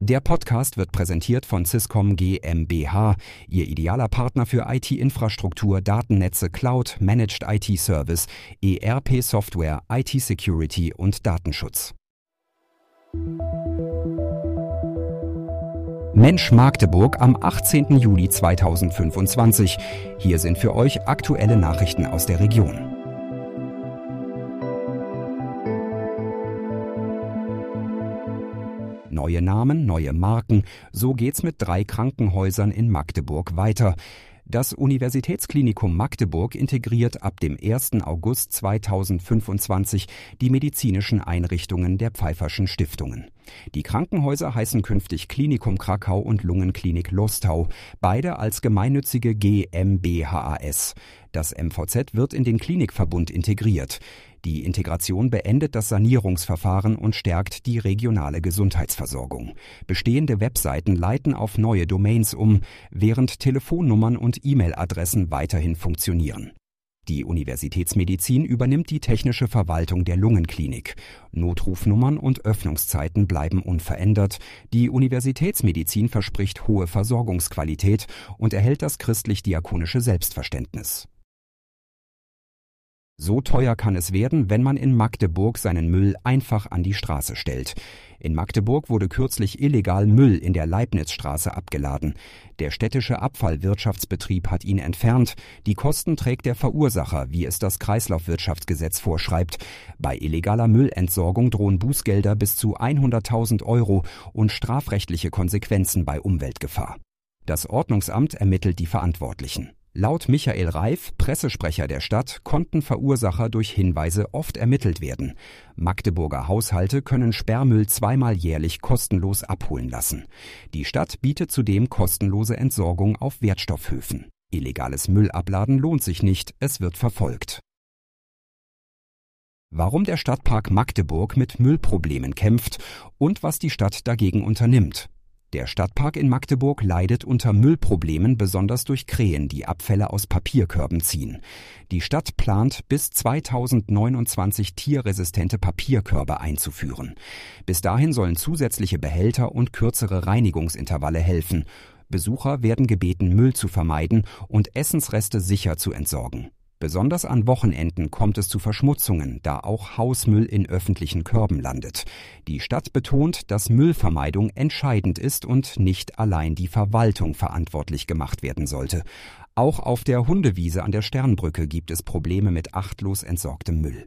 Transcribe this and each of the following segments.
Der Podcast wird präsentiert von Swisscom GmbH, Ihr idealer Partner für IT-Infrastruktur, Datennetze, Cloud, Managed IT-Service, ERP-Software, IT-Security und Datenschutz. Mensch Magdeburg am 18. Juli 2025. Hier sind für euch aktuelle Nachrichten aus der Region. Neue Namen, neue Marken, so geht's mit 3 Krankenhäusern in Magdeburg weiter. Das Universitätsklinikum Magdeburg integriert ab dem 1. August 2025 die medizinischen Einrichtungen der Pfeifferschen Stiftungen. Die Krankenhäuser heißen künftig Klinikum Krakau und Lungenklinik Lostau, beide als gemeinnützige GmbHs. Das MVZ wird in den Klinikverbund integriert. Die Integration beendet das Sanierungsverfahren und stärkt die regionale Gesundheitsversorgung. Bestehende Webseiten leiten auf neue Domains um, während Telefonnummern und E-Mail-Adressen weiterhin funktionieren. Die Universitätsmedizin übernimmt die technische Verwaltung der Lungenklinik. Notrufnummern und Öffnungszeiten bleiben unverändert. Die Universitätsmedizin verspricht hohe Versorgungsqualität und erhält das christlich-diakonische Selbstverständnis. So teuer kann es werden, wenn man in Magdeburg seinen Müll einfach an die Straße stellt. In Magdeburg wurde kürzlich illegal Müll in der Leibnizstraße abgeladen. Der städtische Abfallwirtschaftsbetrieb hat ihn entfernt. Die Kosten trägt der Verursacher, wie es das Kreislaufwirtschaftsgesetz vorschreibt. Bei illegaler Müllentsorgung drohen Bußgelder bis zu 100.000 € und strafrechtliche Konsequenzen bei Umweltgefahr. Das Ordnungsamt ermittelt die Verantwortlichen. Laut Michael Reif, Pressesprecher der Stadt, konnten Verursacher durch Hinweise oft ermittelt werden. Magdeburger Haushalte können Sperrmüll 2-mal jährlich kostenlos abholen lassen. Die Stadt bietet zudem kostenlose Entsorgung auf Wertstoffhöfen. Illegales Müllabladen lohnt sich nicht, es wird verfolgt. Warum der Stadtpark Magdeburg mit Müllproblemen kämpft und was die Stadt dagegen unternimmt. Der Stadtpark in Magdeburg leidet unter Müllproblemen, besonders durch Krähen, die Abfälle aus Papierkörben ziehen. Die Stadt plant, bis 2029 tierresistente Papierkörbe einzuführen. Bis dahin sollen zusätzliche Behälter und kürzere Reinigungsintervalle helfen. Besucher werden gebeten, Müll zu vermeiden und Essensreste sicher zu entsorgen. Besonders an Wochenenden kommt es zu Verschmutzungen, da auch Hausmüll in öffentlichen Körben landet. Die Stadt betont, dass Müllvermeidung entscheidend ist und nicht allein die Verwaltung verantwortlich gemacht werden sollte. Auch auf der Hundewiese an der Sternbrücke gibt es Probleme mit achtlos entsorgtem Müll.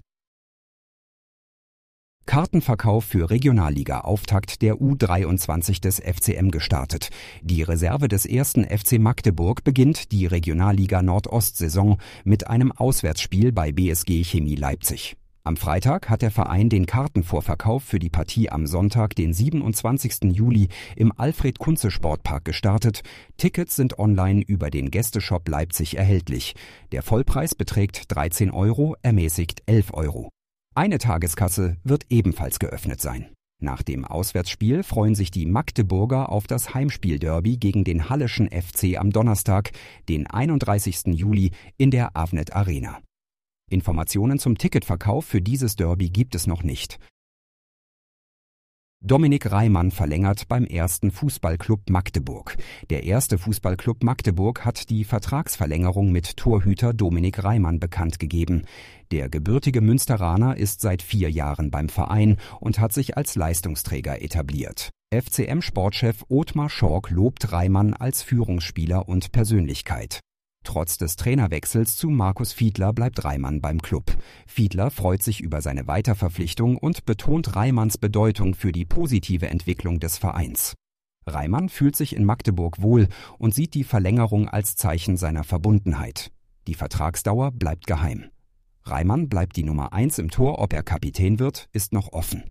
Kartenverkauf für Regionalliga-Auftakt der U23 des FCM gestartet. Die Reserve des 1. FC Magdeburg beginnt die Regionalliga Nordost-Saison mit einem Auswärtsspiel bei BSG Chemie Leipzig. Am Freitag hat der Verein den Kartenvorverkauf für die Partie am Sonntag, den 27. Juli, im Alfred-Kunze-Sportpark gestartet. Tickets sind online über den Gästeshop Leipzig erhältlich. Der Vollpreis beträgt 13 €, ermäßigt 11 €. Eine Tageskasse wird ebenfalls geöffnet sein. Nach dem Auswärtsspiel freuen sich die Magdeburger auf das Heimspiel-Derby gegen den Halleschen FC am Donnerstag, den 31. Juli, in der Avnet Arena. Informationen zum Ticketverkauf für dieses Derby gibt es noch nicht. Dominik Reimann verlängert beim 1. Fußballclub Magdeburg. Der 1. Fußballclub Magdeburg hat die Vertragsverlängerung mit Torhüter Dominik Reimann bekannt gegeben. Der gebürtige Münsteraner ist seit 4 Jahren beim Verein und hat sich als Leistungsträger etabliert. FCM-Sportchef Othmar Schork lobt Reimann als Führungsspieler und Persönlichkeit. Trotz des Trainerwechsels zu Markus Fiedler bleibt Reimann beim Klub. Fiedler freut sich über seine Weiterverpflichtung und betont Reimanns Bedeutung für die positive Entwicklung des Vereins. Reimann fühlt sich in Magdeburg wohl und sieht die Verlängerung als Zeichen seiner Verbundenheit. Die Vertragsdauer bleibt geheim. Reimann bleibt die Nummer 1 im Tor, ob er Kapitän wird, ist noch offen.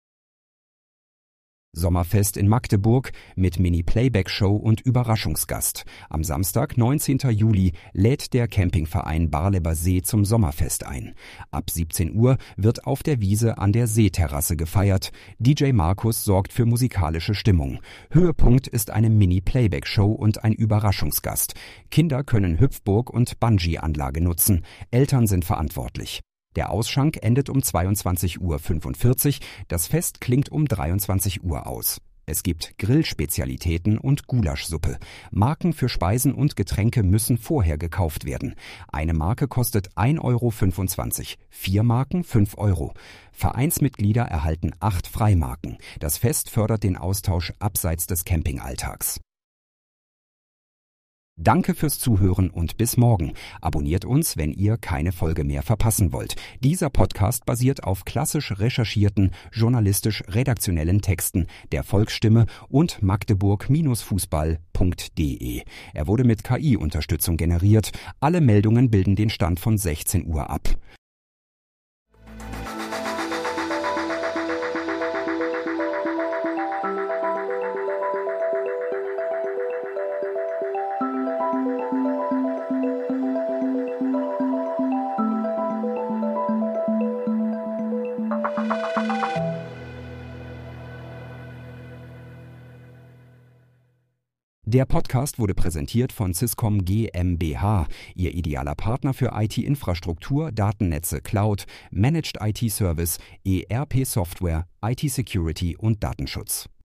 Sommerfest in Magdeburg mit Mini-Playback-Show und Überraschungsgast. Am Samstag, 19. Juli, lädt der Campingverein Barleber See zum Sommerfest ein. Ab 17 Uhr wird auf der Wiese an der Seeterrasse gefeiert. DJ Markus sorgt für musikalische Stimmung. Höhepunkt ist eine Mini-Playback-Show und ein Überraschungsgast. Kinder können Hüpfburg und Bungee-Anlage nutzen. Eltern sind verantwortlich. Der Ausschank endet um 22:45 Uhr. Das Fest klingt um 23 Uhr aus. Es gibt Grillspezialitäten und Gulaschsuppe. Marken für Speisen und Getränke müssen vorher gekauft werden. Eine Marke kostet 1,25 €, 4 Marken 5 €. Vereinsmitglieder erhalten 8 Freimarken. Das Fest fördert den Austausch abseits des Campingalltags. Danke fürs Zuhören und bis morgen. Abonniert uns, wenn ihr keine Folge mehr verpassen wollt. Dieser Podcast basiert auf klassisch recherchierten, journalistisch-redaktionellen Texten der Volksstimme und magdeburg-fußball.de. Er wurde mit KI-Unterstützung generiert. Alle Meldungen bilden den Stand von 16 Uhr ab. Der Podcast wurde präsentiert von Swisscom GmbH, Ihr idealer Partner für IT-Infrastruktur, Datennetze, Cloud, Managed IT-Service, ERP-Software, IT-Security und Datenschutz.